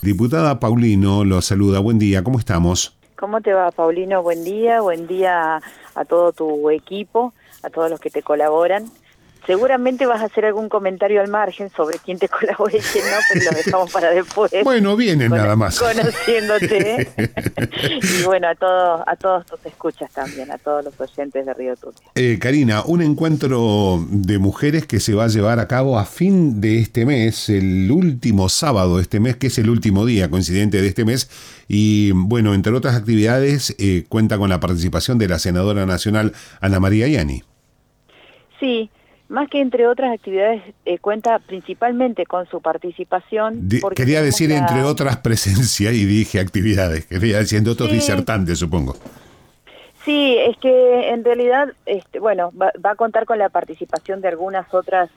Diputada Paulino lo saluda, buen día, ¿cómo estamos? ¿Cómo te va, Paulino? Buen día a todo tu equipo, a todos los que te colaboran. Seguramente vas a hacer algún comentario al margen sobre quién te colabora y quién no, pero lo dejamos para después. Bueno, vienen nada más. Conociéndote. Y bueno, a todos tus escuchas también, a todos los oyentes de Río Turbio. Karina, un encuentro de mujeres que se va a llevar a cabo a fin de este mes, el último sábado de este mes, que es el último día coincidente de este mes. Y bueno, entre otras actividades, cuenta con la participación de la senadora nacional Ana María Yani. Sí. Más que entre otras actividades, cuenta principalmente con su participación. Quería decir entre otras presencia y dije actividades, quería decir entre otros disertantes, supongo. Sí, es que en realidad, bueno, va a contar con la participación de algunas otras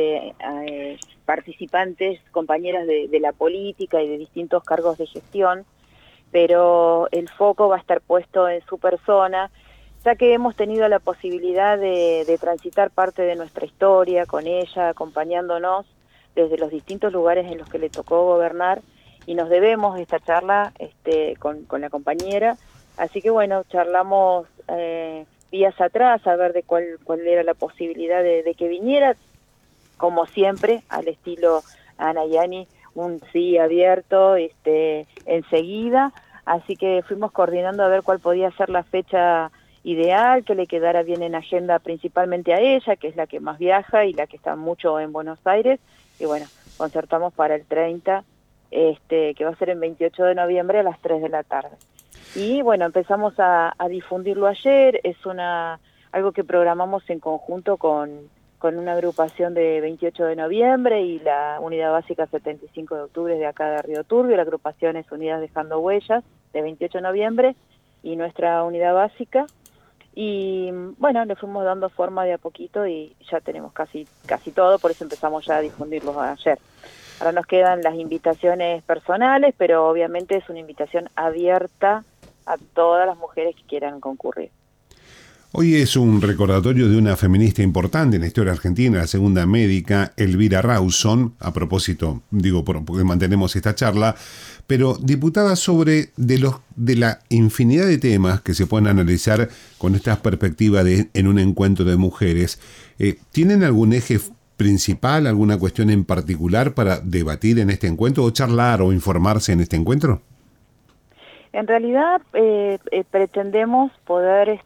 participantes, compañeras de la política y de distintos cargos de gestión, pero el foco va a estar puesto en su persona, ya que hemos tenido la posibilidad de transitar parte de nuestra historia con ella, acompañándonos desde los distintos lugares en los que le tocó gobernar, y nos debemos esta charla con la compañera. Así que bueno, charlamos días atrás a ver de cuál era la posibilidad de que viniera, como siempre, al estilo Ana Yani, un sí abierto enseguida. Así que fuimos coordinando a ver cuál podía ser la fecha ideal, que le quedara bien en agenda principalmente a ella, que es la que más viaja y la que está mucho en Buenos Aires, y bueno, concertamos para el 30, que va a ser el 28 de noviembre a las 3 de la tarde. Y bueno, empezamos a difundirlo ayer, es algo que programamos en conjunto con una agrupación de 28 de noviembre y la Unidad Básica 75 de octubre de acá de Río Turbio. La agrupación es Unidas Dejando Huellas, de 28 de noviembre, y nuestra Unidad Básica. Y bueno, le fuimos dando forma de a poquito y ya tenemos casi todo, por eso empezamos ya a difundirlos ayer. Ahora nos quedan las invitaciones personales, pero obviamente es una invitación abierta a todas las mujeres que quieran concurrir. Hoy es un recordatorio de una feminista importante en la historia argentina, la segunda médica, Elvira Rawson, a propósito, digo, porque mantenemos esta charla, pero diputada, de la infinidad de temas que se pueden analizar con esta perspectiva en un encuentro de mujeres, ¿tienen algún eje principal, alguna cuestión en particular para debatir en este encuentro, o charlar o informarse en este encuentro? En realidad pretendemos poder,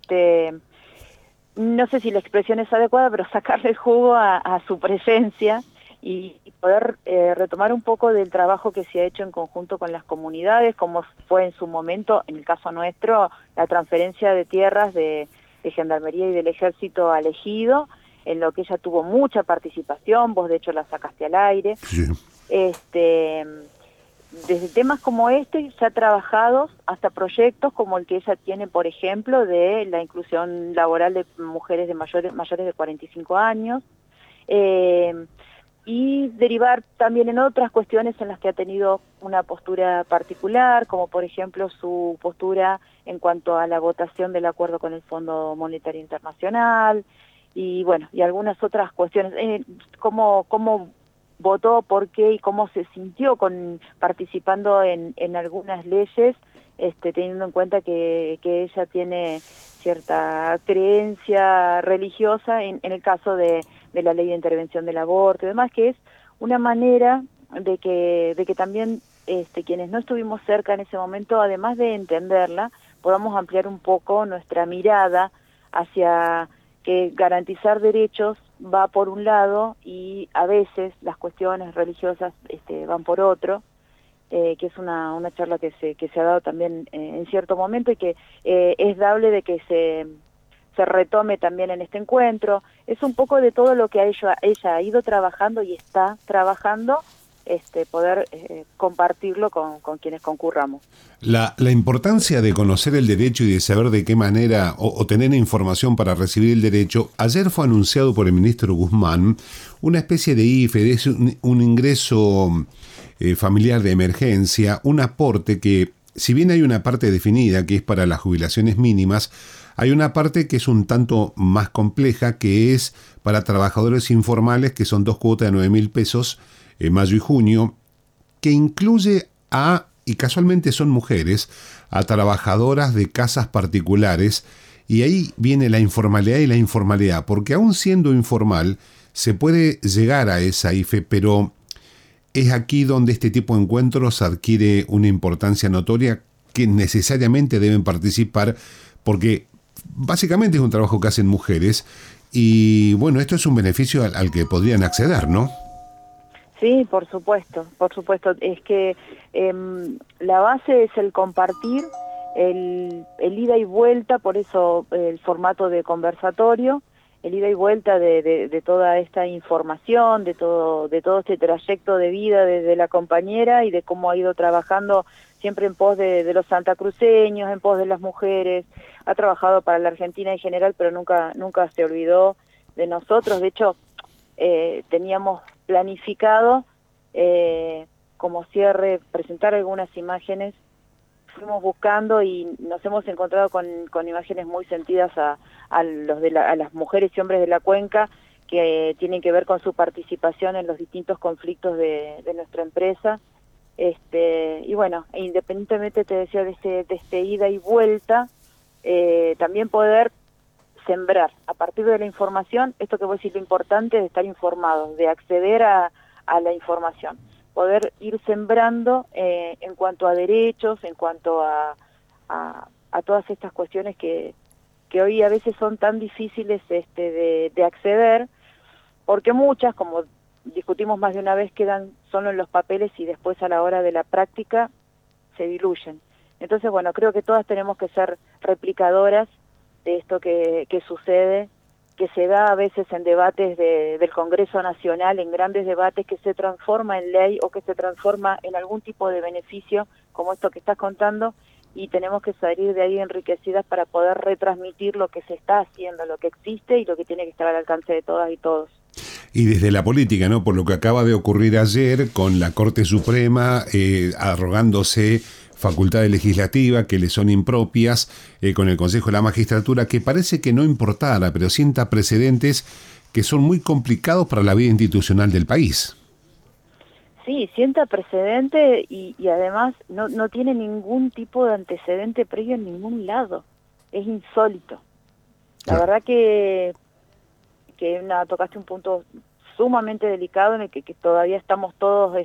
no sé si la expresión es adecuada, pero sacarle el jugo a su presencia y poder retomar un poco del trabajo que se ha hecho en conjunto con las comunidades, como fue en su momento, en el caso nuestro, la transferencia de tierras de Gendarmería y del Ejército al Ejido, en lo que ella tuvo mucha participación, vos de hecho la sacaste al aire. Sí. Desde temas como ya trabajados hasta proyectos como el que ella tiene, por ejemplo, de la inclusión laboral de mujeres de mayores de 45 años, y derivar también en otras cuestiones en las que ha tenido una postura particular, como por ejemplo su postura en cuanto a la votación del acuerdo con el Fondo Monetario Internacional, y bueno, y algunas otras cuestiones, cómo votó, por qué y cómo se sintió participando en algunas leyes, teniendo en cuenta que ella tiene cierta creencia religiosa en el caso de la ley de intervención del aborto y demás, que es una manera de que también quienes no estuvimos cerca en ese momento, además de entenderla, podamos ampliar un poco nuestra mirada hacia que garantizar derechos va por un lado y a veces las cuestiones religiosas van por otro, que es una charla que se ha dado también en cierto momento y que es dable de que se retome también en este encuentro. Es un poco de todo lo que ella ha ido trabajando y está trabajando, poder compartirlo con quienes concurramos. La importancia de conocer el derecho y de saber de qué manera o tener información para recibir el derecho. Ayer fue anunciado por el ministro Guzmán una especie de IFE, es un ingreso familiar de emergencia, un aporte que, si bien hay una parte definida que es para las jubilaciones mínimas, hay una parte que es un tanto más compleja, que es para trabajadores informales, que son 2 cuotas de 9.000 pesos, mayo y junio, que incluye y casualmente son mujeres, a trabajadoras de casas particulares, y ahí viene la informalidad y la informalidad, porque aún siendo informal, se puede llegar a esa IFE, pero es aquí donde este tipo de encuentros adquiere una importancia notoria que necesariamente deben participar, porque básicamente es un trabajo que hacen mujeres, y bueno, esto es un beneficio al que podrían acceder, ¿no? Sí, por supuesto, por supuesto. Es que la base es el compartir, el ida y vuelta, por eso el formato de conversatorio, el ida y vuelta de toda esta información, de todo este trayecto de vida de la compañera y de cómo ha ido trabajando siempre en pos de los santacruceños, en pos de las mujeres. Ha trabajado para la Argentina en general, pero nunca se olvidó de nosotros. De hecho, teníamos planificado como cierre presentar algunas imágenes. Fuimos buscando y nos hemos encontrado con imágenes muy sentidas a las mujeres y hombres de la cuenca, que tienen que ver con su participación en los distintos conflictos de nuestra empresa. Y bueno, independientemente, te decía, de este ida y vuelta, también poder sembrar a partir de la información, esto que voy a decir, lo importante de estar informados, de acceder a la información, poder ir sembrando en cuanto a derechos, en cuanto a todas estas cuestiones que hoy a veces son tan difíciles de acceder, porque muchas, como discutimos más de una vez, quedan solo en los papeles y después a la hora de la práctica se diluyen. Entonces, bueno, creo que todas tenemos que ser replicadoras de esto que sucede, que se da a veces en debates del Congreso Nacional, en grandes debates, que se transforma en ley o que se transforma en algún tipo de beneficio, como esto que estás contando, y tenemos que salir de ahí enriquecidas para poder retransmitir lo que se está haciendo, lo que existe y lo que tiene que estar al alcance de todas y todos. Y desde la política, ¿no? Por lo que acaba de ocurrir ayer con la Corte Suprema arrogándose facultades legislativas que le son impropias, con el Consejo de la Magistratura, que parece que no importara, pero sienta precedentes que son muy complicados para la vida institucional del país. Sí, sienta precedente y además no tiene ningún tipo de antecedente previo en ningún lado. Es insólito. La verdad que tocaste un punto sumamente delicado en el que todavía estamos todos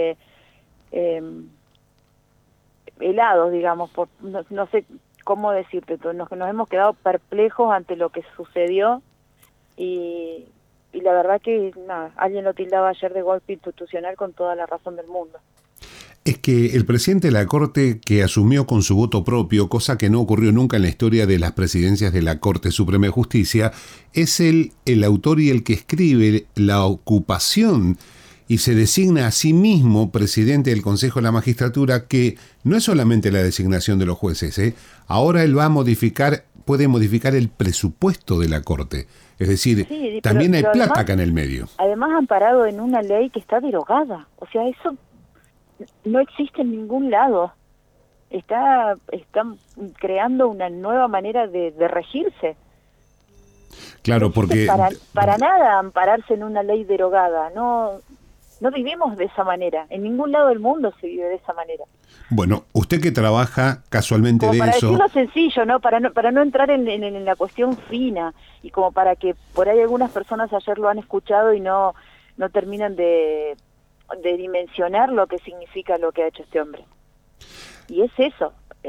helados, digamos, no sé cómo decirte, nos hemos quedado perplejos ante lo que sucedió y la verdad que nada, alguien lo tildaba ayer de golpe institucional con toda la razón del mundo. Es que el presidente de la Corte, que asumió con su voto propio, cosa que no ocurrió nunca en la historia de las presidencias de la Corte Suprema de Justicia, es el autor y el que escribe la ocupación y se designa a sí mismo presidente del Consejo de la Magistratura, que no es solamente la designación de los jueces, ahora él va a puede modificar el presupuesto de la Corte. Es decir, sí, también hay plata además, acá en el medio. Además, amparado en una ley que está derogada. O sea, eso no existe en ningún lado. Están creando una nueva manera de regirse. Claro, porque para nada ampararse en una ley derogada. No vivimos de esa manera. En ningún lado del mundo se vive de esa manera. Bueno, usted que trabaja casualmente como de eso... Para decirlo sencillo, ¿no? Para no entrar en la cuestión fina, y como para que por ahí algunas personas ayer lo han escuchado y no terminan de dimensionar lo que significa lo que ha hecho este hombre. Y es eso,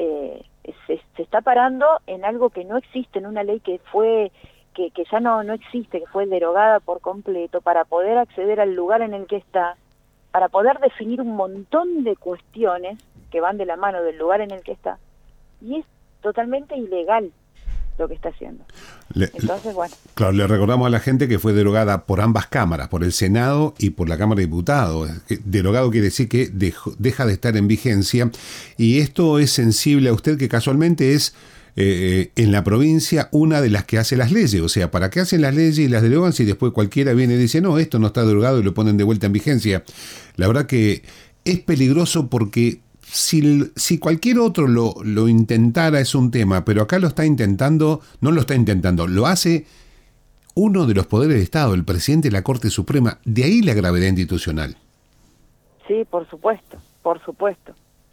se está parando en algo que no existe, en una ley que ya no existe, que fue derogada por completo, para poder acceder al lugar en el que está, para poder definir un montón de cuestiones que van de la mano del lugar en el que está, y es totalmente ilegal lo que está haciendo. Entonces, bueno. Claro, le recordamos a la gente que fue derogada por ambas cámaras, por el Senado y por la Cámara de Diputados. Derogado quiere decir que deja de estar en vigencia, y esto es sensible a usted, que casualmente es en la provincia una de las que hace las leyes. O sea, ¿para qué hacen las leyes y las derogan si después cualquiera viene y dice, no, esto no está derogado, y lo ponen de vuelta en vigencia? La verdad que es peligroso, porque si cualquier otro lo intentara es un tema, pero acá lo está intentando, lo hace uno de los poderes de Estado, el presidente de la Corte Suprema. De ahí la gravedad institucional. Sí, por supuesto,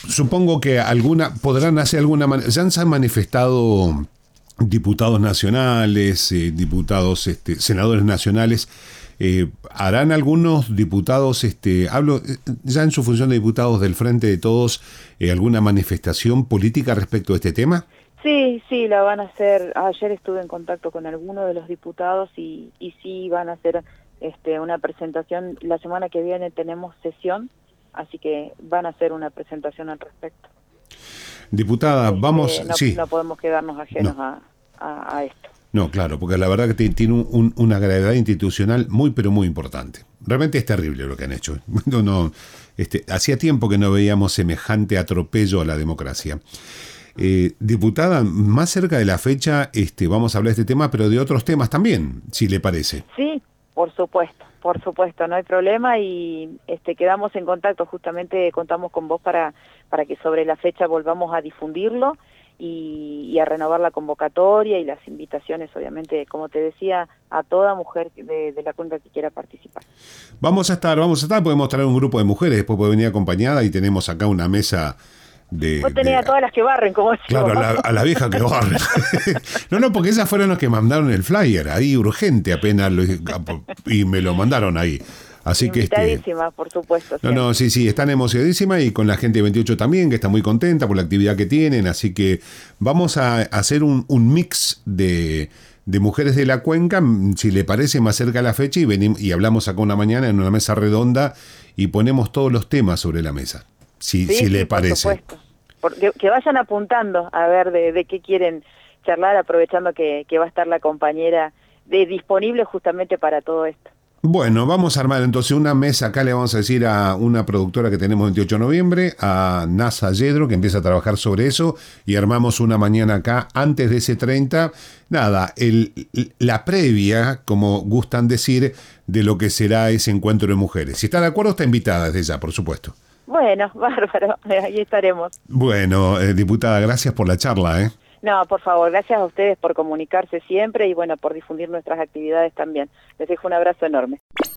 supongo que podrán hacer alguna ya se han manifestado diputados nacionales, diputados, senadores nacionales. ¿Harán algunos diputados, hablo ya en su función de diputados del Frente de Todos, alguna manifestación política respecto a este tema? Sí, la van a hacer. Ayer estuve en contacto con algunos de los diputados y sí van a hacer una presentación. La semana que viene tenemos sesión, así que van a hacer una presentación al respecto. Diputada, vamos... sí. No podemos quedarnos ajenos a esto. No, claro, porque la verdad que tiene una gravedad institucional muy, pero muy importante. Realmente es terrible lo que han hecho. Hacía tiempo que no veíamos semejante atropello a la democracia. Diputada, más cerca de la fecha vamos a hablar de este tema, pero de otros temas también, si le parece. Sí, por supuesto, no hay problema y quedamos en contacto. Justamente contamos con vos para que sobre la fecha volvamos a difundirlo y a renovar la convocatoria y las invitaciones, obviamente, como te decía, a toda mujer de la cuenca que quiera participar. Vamos a estar, podemos traer un grupo de mujeres, después puede venir acompañada y tenemos acá una mesa vos tenés a todas las que barren, como decís. Claro, a la vieja que barren. No, porque esas fueron las que mandaron el flyer, ahí urgente apenas, y me lo mandaron ahí. Así que invitadísima, por supuesto. Sí, están emocionadísimas y con la gente de 28 también, que está muy contenta por la actividad que tienen, así que vamos a hacer un mix de mujeres de la cuenca, si le parece, más cerca a la fecha, y venimos y hablamos acá una mañana en una mesa redonda y ponemos todos los temas sobre la mesa, si le parece. Por supuesto. Que vayan apuntando a ver de qué quieren charlar, aprovechando que va a estar la compañera disponible justamente para todo esto. Bueno, vamos a armar entonces una mesa. Acá le vamos a decir a una productora que tenemos 28 de noviembre, a Nasa Yedro, que empieza a trabajar sobre eso, y armamos una mañana acá, antes de ese 30, la previa, como gustan decir, de lo que será ese encuentro de mujeres. Si está de acuerdo, está invitada desde ya, por supuesto. Bueno, bárbaro, ahí estaremos. Bueno, diputada, gracias por la charla, No, por favor, gracias a ustedes por comunicarse siempre y bueno, por difundir nuestras actividades también. Les dejo un abrazo enorme.